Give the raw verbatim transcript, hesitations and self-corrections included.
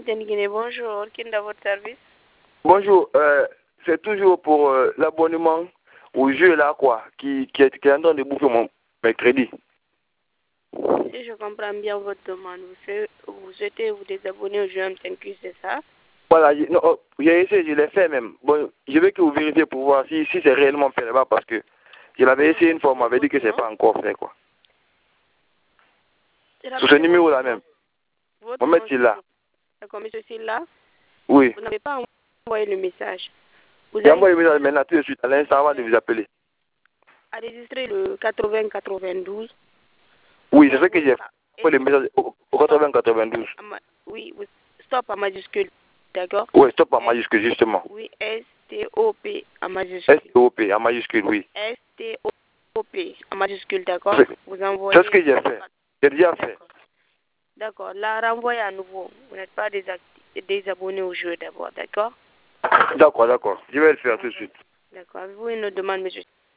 Antenne Guinée, bonjour. Qui est dans votre service? Bonjour, euh, c'est toujours pour euh, l'abonnement au jeu là, quoi, qui, qui, est, qui est en train de bouffer mon mercredi. Si je comprends bien votre demande, vous, souhaitez vous, souhaitez vous désabonner au jeu M cinq Q, c'est ça? Voilà, j'ai essayé, je l'ai fait même. Bon, je veux que vous vérifiez pour voir si, si c'est réellement fait là-bas parce que je l'avais essayé une fois, on m'avait dit que c'est pas encore fait, quoi. Sur ce numéro-là même. Votre On met là. D'accord, monsieur Silla? Oui. Vous n'avez pas envoyé le message. J'ai envoyé le message maintenant tout de suite, à l'instant avant de vous appeler. Enregistrez le quatre-vingts quatre-vingt-douze. Oui, c'est ce que j'ai fait. Le message au quatre-vingts quatre-vingt-douze. Oui, stop en majuscule, d'accord? Oui, stop en majuscule, justement. Oui, S T O P en majuscule. S T O P en majuscule, oui. S T O P en majuscule, d'accord? Vous envoyez. C'est ce que j'ai fait. J'ai déjà fait. D'accord. La renvoyez à nouveau. Vous n'êtes pas désabonné au jeu d'abord, d'accord? D'accord, d'accord. Je vais le faire tout de suite. D'accord. Avez-vous une autre demande, monsieur?